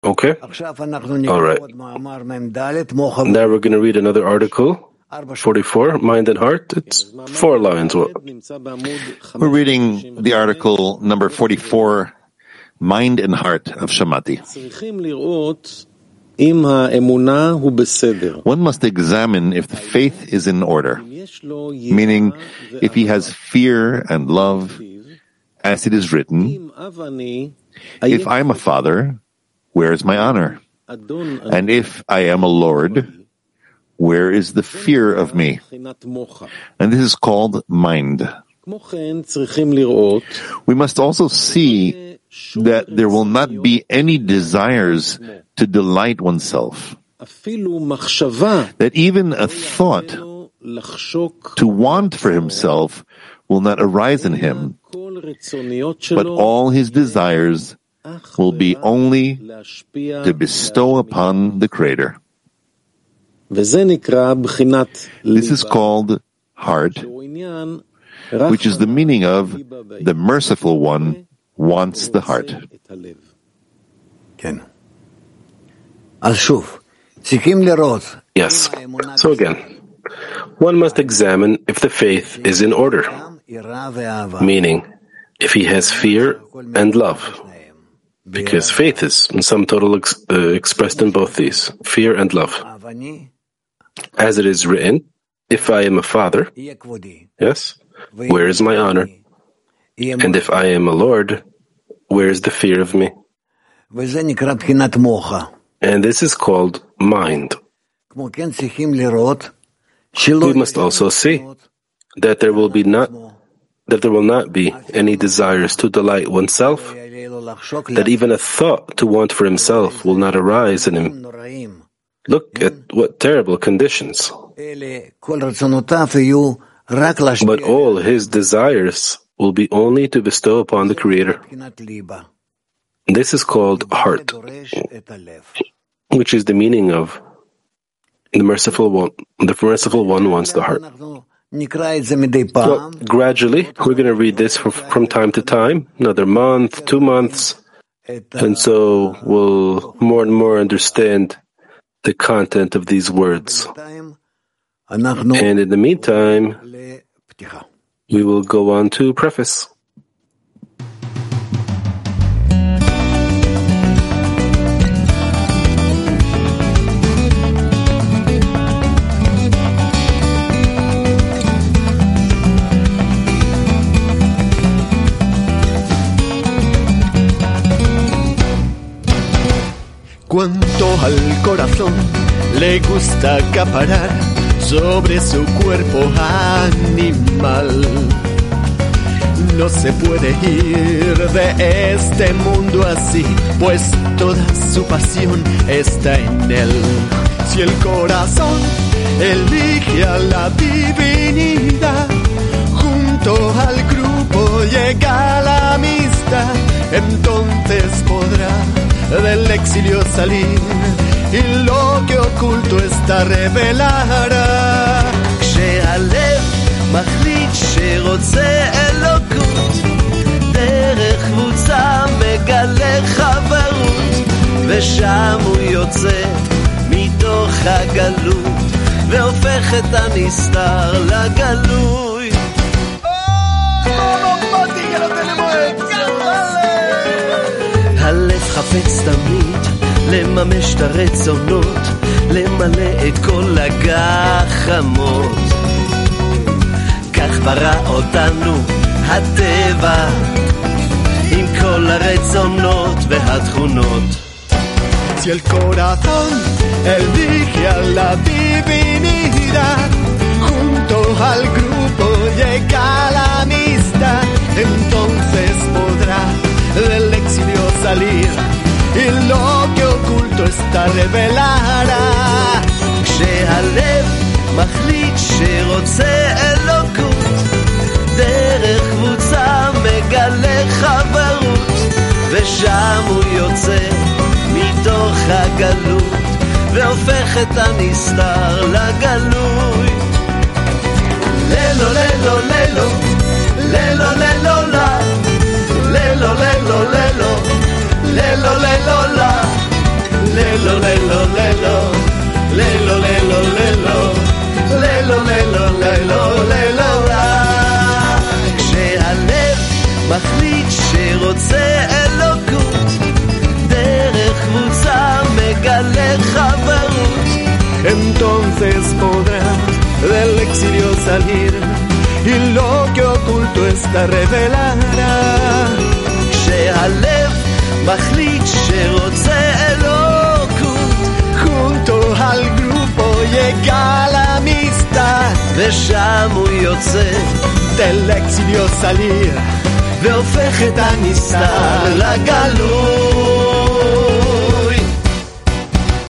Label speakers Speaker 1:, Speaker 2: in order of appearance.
Speaker 1: Okay? All right. Now we're going to read another article, 44, Mind and Heart. It's 4 lines.
Speaker 2: We're reading the article number 44, Mind and Heart of Shamati. One must examine if the faith is in order, meaning if he has fear and love, as it is written, if I am a father, where is my honor? And if I am a lord, where is the fear of me? And this is called mind. We must also see that there will not be any desires to delight oneself, that even a thought to want for himself will not arise in him, but all his desires will be only to bestow upon the Creator. This is called heart, which is the meaning of the merciful one wants the heart.
Speaker 1: Yes. So again, one must examine if the faith is in order, meaning if he has fear and love, because faith is in sum total expressed in both these, fear and love. As it is written, if I am a father, yes, where is my honor? And if I am a lord, where is the fear of me? And this is called mind. We must also see that there will not be any desires to delight oneself, that even a thought to want for himself will not arise in him. Look at what terrible conditions. But all his desires will be only to bestow upon the Creator. This is called heart, which is the meaning of the merciful one. The merciful one wants the heart. Well, gradually, we're going to read this from time to time, another month, 2 months, and so we'll more and more understand the content of these words. And in the meantime, we will go on to preface.
Speaker 3: Cuanto al corazón le gusta acaparar sobre su cuerpo animal. No se puede ir de este mundo así, pues toda su pasión está en él. Si el corazón elige a la divinidad, junto al grupo llega la amistad, entonces podrá del exilio salir y lo que oculto está revelará. כשהלב מחליט שרוצה אלוקות, דרך קבוצה מגלה חברות, ושם הוא יוצא מתוך הגלות והופך את הנסתר לגלוי. הלב חפץ תמיד לממש את הרצונות, למלא את כל הגחמות. כך ברא אותנו הטבע עם כל הרצונות והתכונות. Si el corazón elige a la divinidad, junto al grupo llega la amistad, entonces podrá del exilio salir y lo que oculto está revelará. כשהלב מחליט שרוצה אלוקות, דרך קבוצה מגלה חברות, ושם הוא יוצא מתוך הגלות והופך את הנסתר לגלוי. ללו ללו ללו ללו ללו לה, ללו ללו ללו ללו ללו לה, שרוצה אלוקות, דרך קבוצה מגלה חברות.
Speaker 4: Entonces podrá del exilio salir y lo que oculto está revelará.
Speaker 3: כשהלב מחליט שרוצה אלוקות,
Speaker 4: junto al grupo llega la amistad,
Speaker 3: ושם הוא יוצא
Speaker 4: del exilio salir
Speaker 3: והופך את הנסתר לגלות.